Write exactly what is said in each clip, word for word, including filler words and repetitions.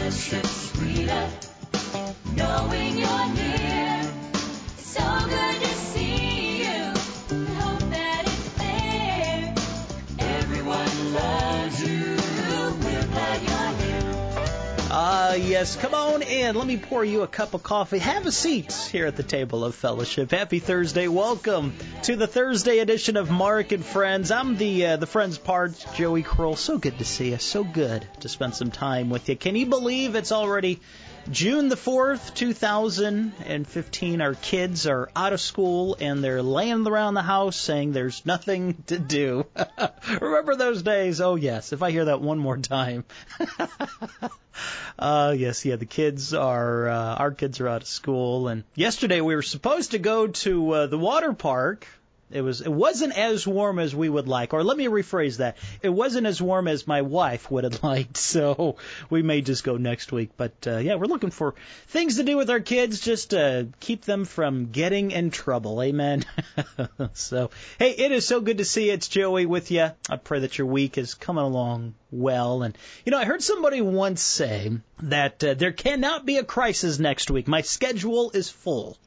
fellowship's sweeter, knowing you're near. It's so good to see you. I hope that it's there. Everyone loves you. We're glad you're here. Ah, uh, yes. Come on in. Let me pour you a cup of coffee. Have a seat here at the table of fellowship. Happy Thursday. Welcome to the Thursday edition of Mark and Friends. I'm the uh, the Friends part, Joey Kroll. So good to see you. So good to spend some time with you. Can you believe it's already June the fourth, two thousand fifteen? Our kids are out of school and they're laying around the house saying there's nothing to do. Remember those days? Oh, yes. If I hear that one more time. Uh, yes, yeah, the kids are, uh, our kids are out of school. And yesterday we were supposed to go to uh, the water park. It was, it wasn't as warm as we would like. Or let me rephrase that. It wasn't as warm as my wife would have liked. So we may just go next week. But, uh, yeah, we're looking for things to do with our kids just to keep them from getting in trouble. Amen. So, hey, it is so good to see you. It's Joey with you. I pray that your week is coming along well. And, you know, I heard somebody once say that uh, there cannot be a crisis next week. My schedule is full.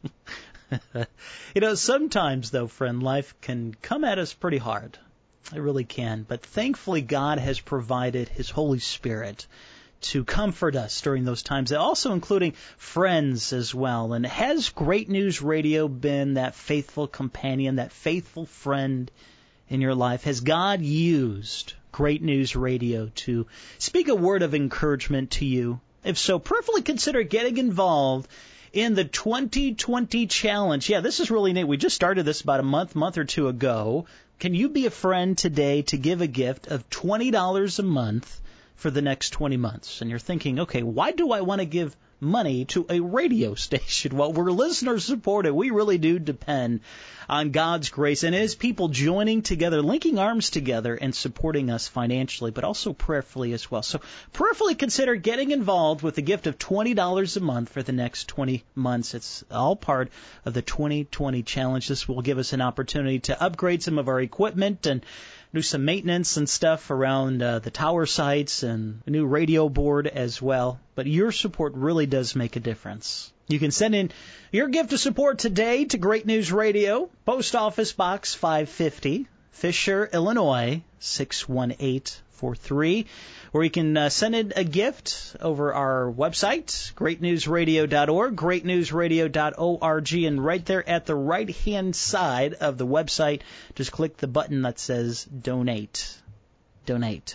You know, sometimes, though, friend, life can come at us pretty hard. It really can. But thankfully, God has provided His Holy Spirit to comfort us during those times, also including friends as well. And has Great News Radio been that faithful companion, that faithful friend in your life? Has God used Great News Radio to speak a word of encouragement to you? If so, prayerfully consider getting involved in the twenty twenty challenge. Yeah, this is really neat. We just started this about a month, month or two ago. Can you be a friend today to give a gift of twenty dollars a month for the next twenty months? And you're thinking, okay, why do I want to give money to a radio station? Well, we're listener supported. We really do depend on God's grace and His people joining together, linking arms together and supporting us financially, but also prayerfully as well. So prayerfully consider getting involved with a gift of twenty dollars a month for the next twenty months. It's all part of the twenty twenty challenge. This will give us an opportunity to upgrade some of our equipment and do some maintenance and stuff around uh, the tower sites and a new radio board as well. But your support really does make a difference. You can send in your gift of support today to Great News Radio, Post Office Box five fifty, Fisher, Illinois, six one eight four three. Or you can uh, send in a gift over our website, great news radio dot org, great news radio dot org, and right there at the right-hand side of the website, just click the button that says Donate. Donate.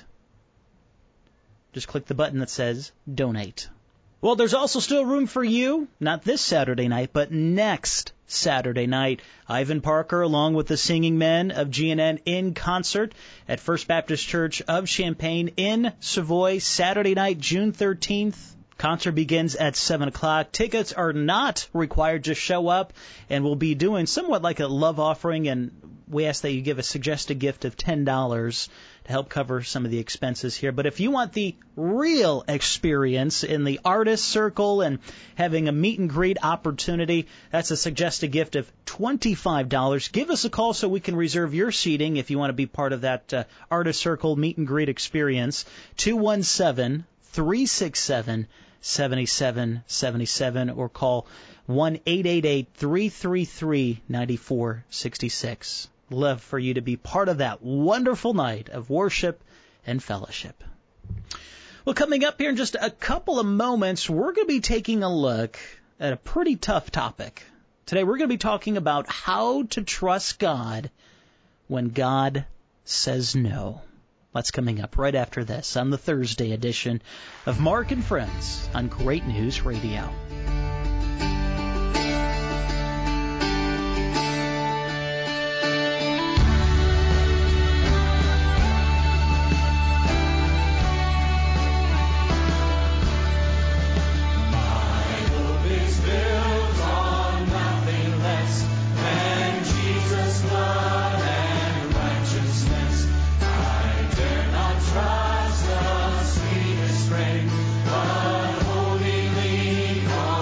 Just click the button that says Donate. Well, there's also still room for you, not this Saturday night, but next Saturday night. Ivan Parker, along with the Singing Men of G N N, in concert at First Baptist Church of Champaign in Savoy, Saturday night, June thirteenth. Concert begins at seven o'clock. Tickets are not required. Just show up, and we'll be doing somewhat like a love offering, and we ask that you give a suggested gift of ten dollars to help cover some of the expenses here. But if you want the real experience in the artist circle and having a meet and greet opportunity, that's a suggested gift of twenty-five dollars. Give us a call so we can reserve your seating if you want to be part of that uh, artist circle meet and greet experience. two one seven, three six seven, seven seven seven seven or call one eight eight eight, three three three, nine four six six. Love for you to be part of that wonderful night of worship and fellowship. Well, coming up here in just a couple of moments, we're going to be taking a look at a pretty tough topic. Today, we're going to be talking about how to trust God when God says no. That's coming up right after this on the Thursday edition of Mark and Friends on Great News Radio. Trust the sweetest friend, but holding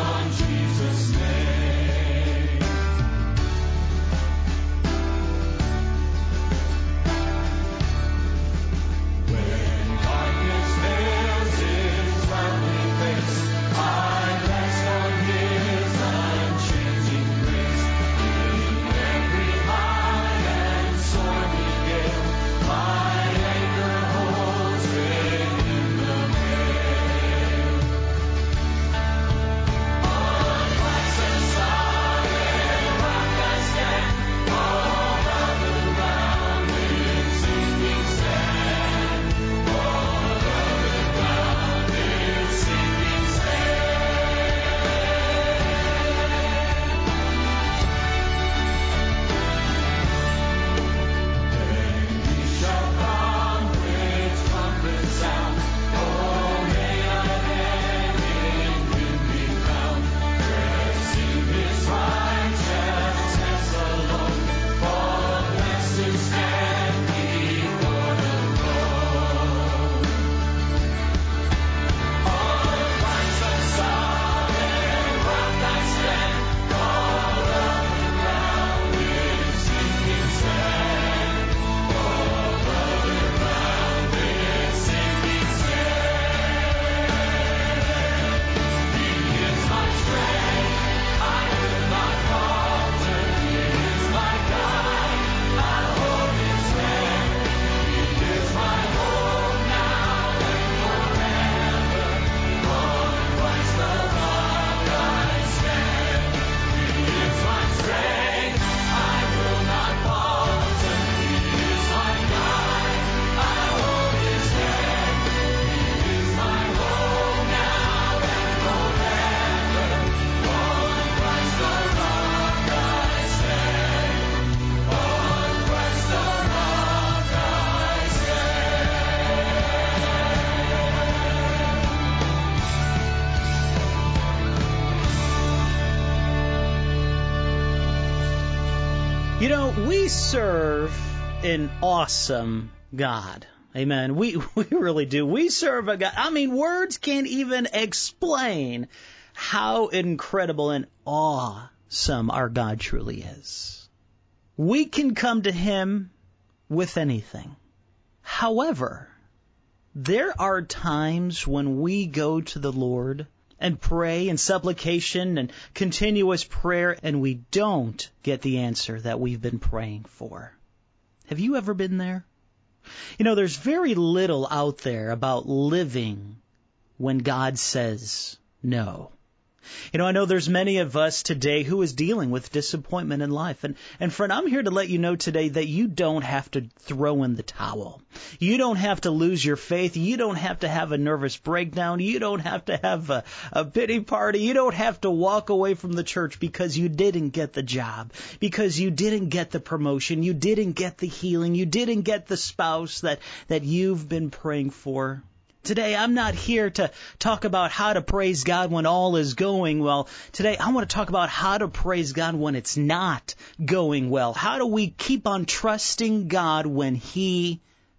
You know, we serve an awesome God. Amen. We we really do. We serve a God. I mean, words can't even explain how incredible and awesome our God truly is. We can come to Him with anything. However, there are times when we go to the Lord and pray and supplication and continuous prayer, and we don't get the answer that we've been praying for. Have you ever been there? You know, there's very little out there about living when God says no. You know, I know there's many of us today who is dealing with disappointment in life. And, and friend, I'm here to let you know today that you don't have to throw in the towel. You don't have to lose your faith. You don't have to have a nervous breakdown. You don't have to have a, a pity party. You don't have to walk away from the church because you didn't get the job, because you didn't get the promotion, you didn't get the healing, you didn't get the spouse that, that you've been praying for. Today, I'm not here to talk about how to praise God when all is going well. Today, I want to talk about how to praise God when it's not going well. How do we keep on trusting God when He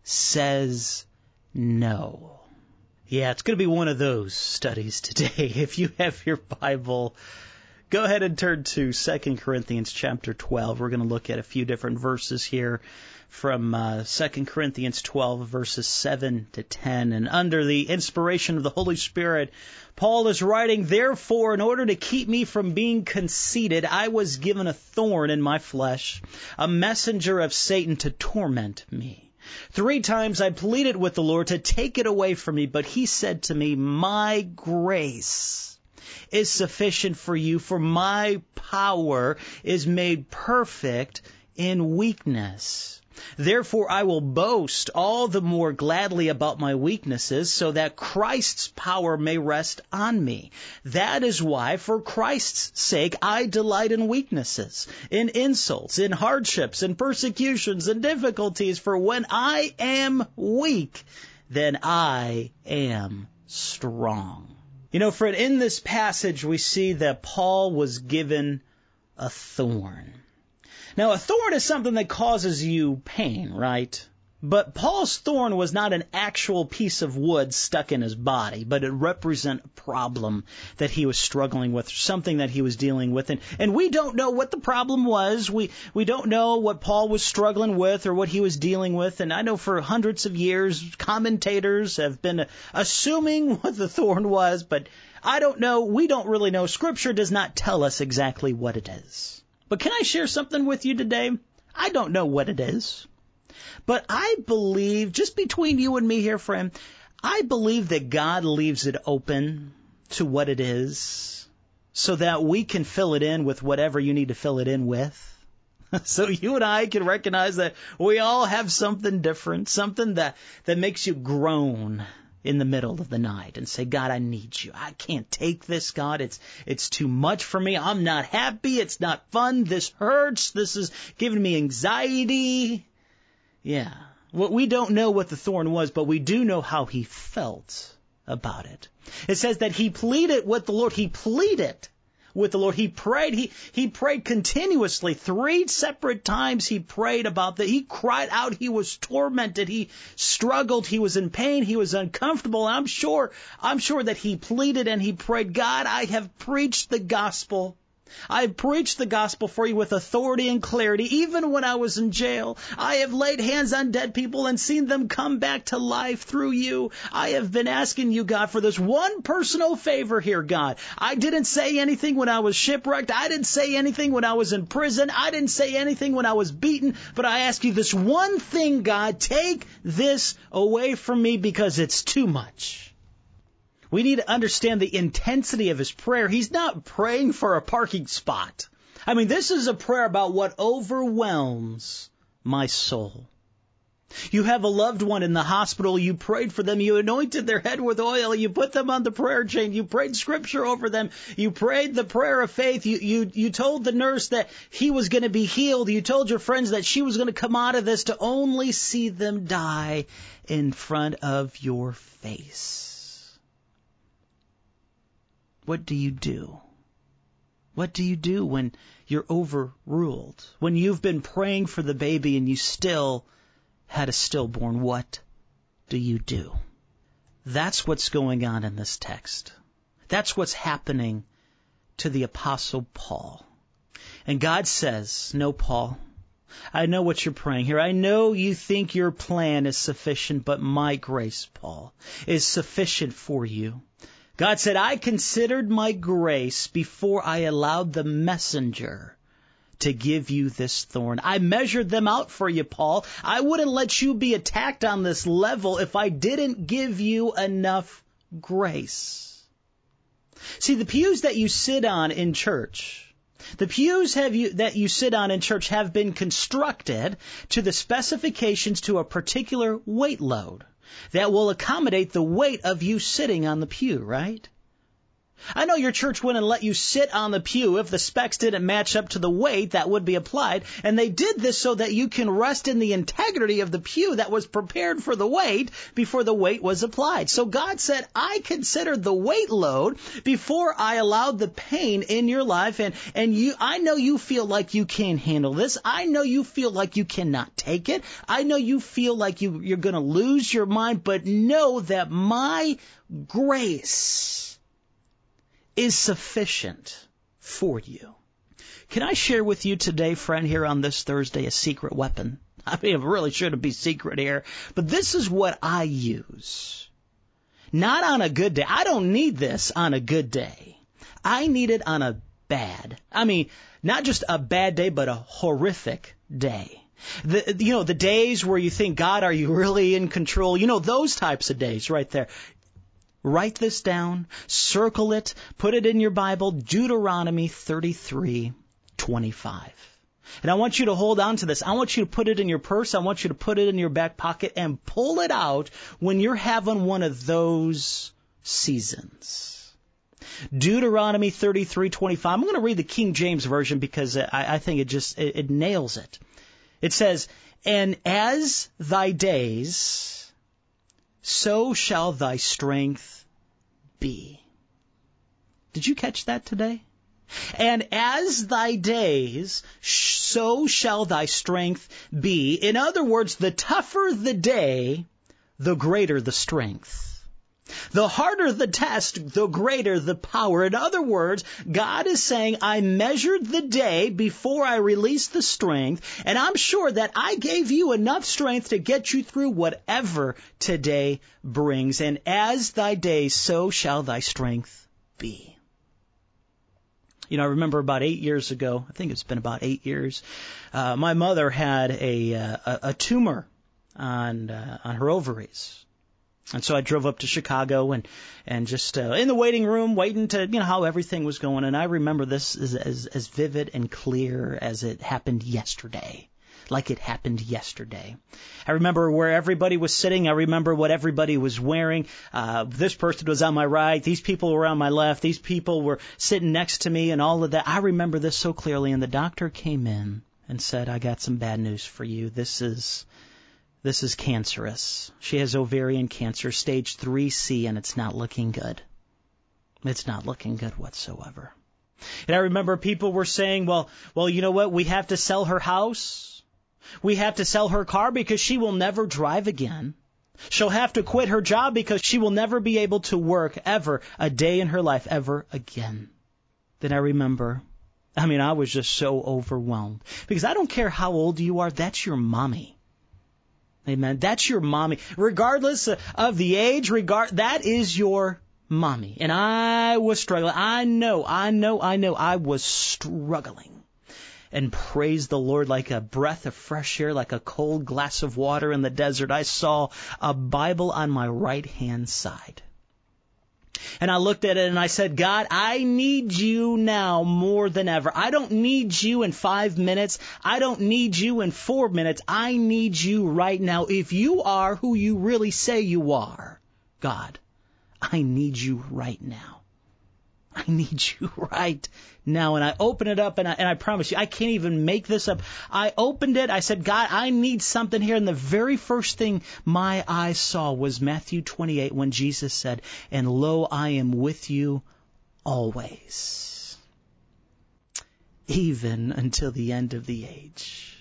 says no? Yeah, it's going to be one of those studies today. If you have your Bible, go ahead and turn to Second Corinthians chapter twelve. We're going to look at a few different verses here from uh, Second Corinthians twelve, verses seven to ten. And under the inspiration of the Holy Spirit, Paul is writing, "Therefore, in order to keep me from being conceited, I was given a thorn in my flesh, a messenger of Satan to torment me. Three times I pleaded with the Lord to take it away from me, but He said to me, 'My grace is sufficient for you, for my power is made perfect in weakness. Therefore, I will boast all the more gladly about my weaknesses, so that Christ's power may rest on me. That is why, for Christ's sake, I delight in weaknesses, in insults, in hardships, in persecutions, and difficulties. For when I am weak, then I am strong." You know, friend, in this passage, we see that Paul was given a thorn. Now, a thorn is something that causes you pain, right? But Paul's thorn was not an actual piece of wood stuck in his body, but it represented a problem that he was struggling with, something that he was dealing with. And, and we don't know what the problem was. We, we don't know what Paul was struggling with or what he was dealing with. And I know for hundreds of years, commentators have been assuming what the thorn was, but I don't know. We don't really know. Scripture does not tell us exactly what it is. But can I share something with you today? I don't know what it is. But I believe, just between you and me here, friend, I believe that God leaves it open to what it is so that we can fill it in with whatever you need to fill it in with. So you and I can recognize that we all have something different, something that, that makes you groan in the middle of the night and say, "God, I need you. I can't take this, God. It's it's too much for me. I'm not happy. It's not fun. This hurts. This is giving me anxiety." Yeah. Well, we don't know what the thorn was, but we do know how he felt about it. It says that he pleaded with the Lord. He pleaded with the Lord. He prayed. He, he prayed continuously. Three separate times he prayed about that. He cried out. He was tormented. He struggled. He was in pain. He was uncomfortable. I'm sure, I'm sure that he pleaded and he prayed, "God, I have preached the gospel. I preached the gospel for you with authority and clarity, even when I was in jail. I have laid hands on dead people and seen them come back to life through you. I have been asking you, God, for this one personal favor here, God. I didn't say anything when I was shipwrecked. I didn't say anything when I was in prison. I didn't say anything when I was beaten. But I ask you this one thing, God, take this away from me because it's too much." We need to understand the intensity of his prayer. He's not praying for a parking spot. I mean, this is a prayer about what overwhelms my soul. You have a loved one in the hospital. You prayed for them. You anointed their head with oil. You put them on the prayer chain. You prayed scripture over them. You prayed the prayer of faith. You, you, you told the nurse that he was going to be healed. You told your friends that she was going to come out of this to only see them die in front of your face. What do you do What do you do when you're overruled? When you've been praying for the baby and you still had a stillborn, what do you do? That's what's going on in this text. That's what's happening to the Apostle Paul. And God says, no, Paul, I know what you're praying here. I know you think your plan is sufficient, but my grace, Paul, is sufficient for you. God said, I considered my grace before I allowed the messenger to give you this thorn. I measured them out for you, Paul. I wouldn't let you be attacked on this level if I didn't give you enough grace. See, the pews that you sit on in church, the pews have you, that you sit on in church have been constructed to the specifications to a particular weight load that will accommodate the weight of you sitting on the pew, right? I know your church wouldn't let you sit on the pew if the specs didn't match up to the weight that would be applied, and they did this so that you can rest in the integrity of the pew that was prepared for the weight before the weight was applied. So God said, I considered the weight load before I allowed the pain in your life, and, and you, I know you feel like you can't handle this. I know you feel like you cannot take it. I know you feel like you, you're going to lose your mind, but know that my grace is sufficient for you. Can I share with you today, friend, here on this Thursday, a secret weapon? I mean, it really shouldn't be secret here, but this is what I use. Not on a good day. I don't need this on a good day. I need it on a bad. I mean, not just a bad day, but a horrific day. The, you know, the days where you think, God, are you really in control? You know, those types of days right there. Write this down, circle it, put it in your Bible, Deuteronomy thirty-three twenty-five. And I want you to hold on to this. I want you to put it in your purse. I want you to put it in your back pocket and pull it out when you're having one of those seasons. Deuteronomy thirty-three twenty-five. I'm going to read the King James Version because I, I think it just, it, it nails it. It says, and as thy days, so shall thy strength be. Did you catch that today? And as thy days, so shall thy strength be. In other words, the tougher the day, the greater the strength. The harder the test, the greater the power. In other words, God is saying, I measured the day before I released the strength, and I'm sure that I gave you enough strength to get you through whatever today brings. And as thy days, so shall thy strength be. You know, I remember about eight years ago, I think it's been about eight years, uh, my mother had a, a, a tumor on, uh, on her ovaries. And so I drove up to Chicago and, and just uh, in the waiting room, waiting to, you know, how everything was going. And I remember this as, as, as vivid and clear as it happened yesterday, like it happened yesterday. I remember where everybody was sitting. I remember what everybody was wearing. Uh, this person was on my right. These people were on my left. These people were sitting next to me and all of that. I remember this so clearly. And the doctor came in and said, I got some bad news for you. This is... This is cancerous. She has ovarian cancer, stage three C, and it's not looking good. It's not looking good whatsoever. And I remember people were saying, well, well, you know what? We have to sell her house. We have to sell her car because she will never drive again. She'll have to quit her job because she will never be able to work ever a day in her life ever again. Then I remember, I mean, I was just so overwhelmed because I don't care how old you are. That's your mommy. Amen. That's your mommy. Regardless of the age, regard that is your mommy. And I was struggling. I know, I know, I know I was struggling. And praise the Lord, like a breath of fresh air, like a cold glass of water in the desert, I saw a Bible on my right-hand side. And I looked at it and I said, God, I need you now more than ever. I don't need you in five minutes. I don't need you in four minutes. I need you right now. If you are who you really say you are, God, I need you right now. I need you right now. And I open it up and I, and I promise you, I can't even make this up. I opened it. I said, God, I need something here. And the very first thing my eyes saw was Matthew twenty-eight when Jesus said, and lo, I am with you always. even until the end of the age.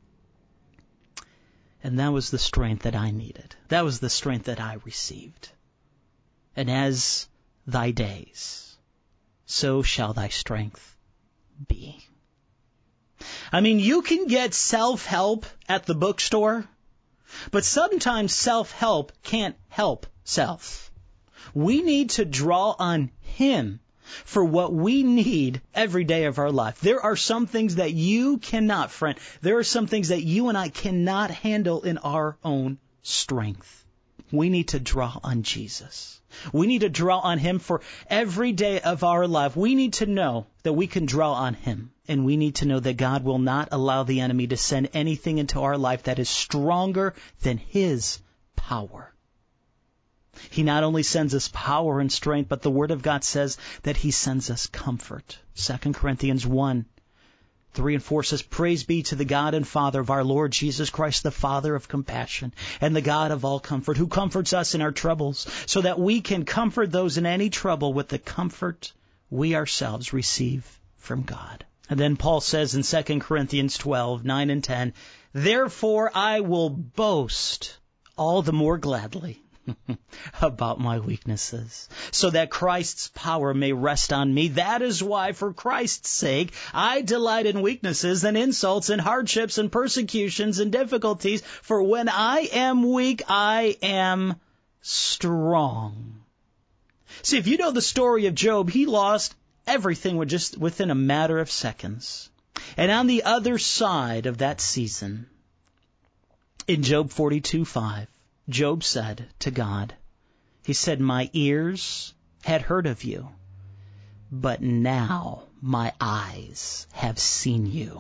And that was the strength that I needed. That was the strength that I received. And as thy days, so shall thy strength be. I mean, you can get self-help at the bookstore, but sometimes self-help can't help self. We need to draw on Him for what we need every day of our life. There are some things that you cannot, friend. There are some things that you and I cannot handle in our own strength. We need to draw on Jesus. We need to draw on Him for every day of our life. We need to know that we can draw on Him. And we need to know that God will not allow the enemy to send anything into our life that is stronger than His power. He not only sends us power and strength, but the Word of God says that He sends us comfort. Second Corinthians one, three and four says, Praise be to the God and Father of our Lord Jesus Christ, the Father of compassion and the God of all comfort, who comforts us in our troubles, so that we can comfort those in any trouble with the comfort we ourselves receive from God. And then Paul says in Second Corinthians twelve, nine and ten, Therefore I will boast all the more gladly about my weaknesses, so that Christ's power may rest on me. That is why, for Christ's sake, I delight in weaknesses and insults and hardships and persecutions and difficulties. For when I am weak, I am strong. See, if you know the story of Job, he lost everything with just within a matter of seconds. And on the other side of that season, in Job forty-two five, Job said to God, he said, My ears had heard of you, but now my eyes have seen you.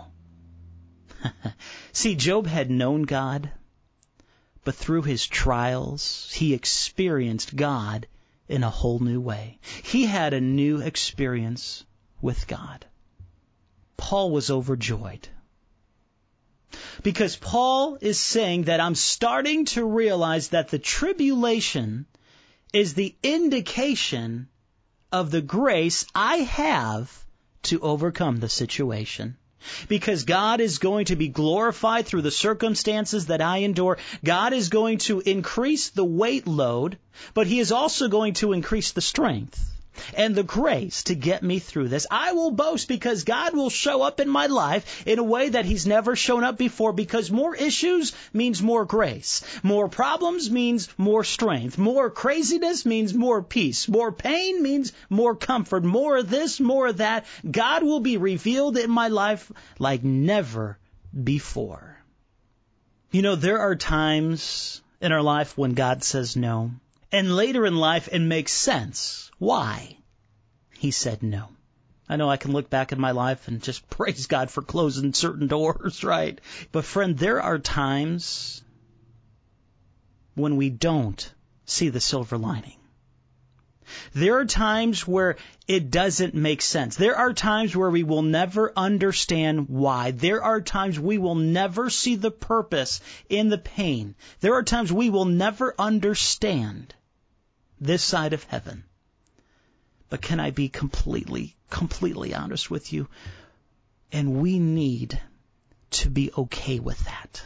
See, Job had known God, but through his trials, he experienced God in a whole new way. He had a new experience with God. Paul was overjoyed. Because Paul is saying that I'm starting to realize that the tribulation is the indication of the grace I have to overcome the situation. Because God is going to be glorified through the circumstances that I endure. God is going to increase the weight load, but He is also going to increase the strength and the grace to get me through this. I will boast because God will show up in my life in a way that He's never shown up before, because more issues means more grace. More problems means more strength. More craziness means more peace. More pain means more comfort. More of this, more of that. God will be revealed in my life like never before. You know, there are times in our life when God says no. And later in life, it makes sense why He said no. I know I can look back in my life and just praise God for closing certain doors, right? But friend, there are times when we don't see the silver lining. There are times where it doesn't make sense. There are times where we will never understand why. There are times we will never see the purpose in the pain. There are times we will never understand this side of heaven. But can I be completely, completely honest with you? And we need to be okay with that.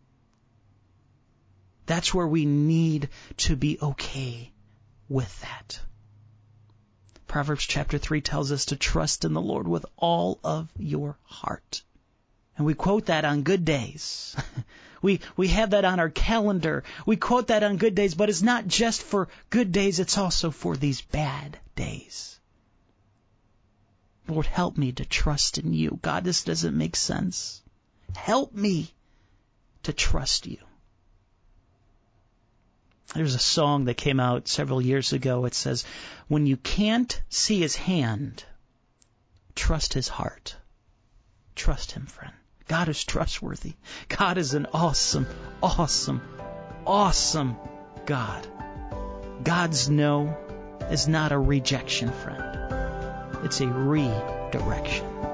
That's where we need to be okay with that. Proverbs chapter three tells us to trust in the Lord with all of your heart. And we quote that on good days. We we have that on our calendar. We quote that on good days, but it's not just for good days, it's also for these bad days. Lord, help me to trust in you. God, this doesn't make sense. Help me to trust you. There's a song that came out several years ago. It says, when you can't see His hand, trust His heart. Trust Him, friend. God is trustworthy. God is an awesome, awesome, awesome God. God's no is not a rejection, friend. It's a redirection.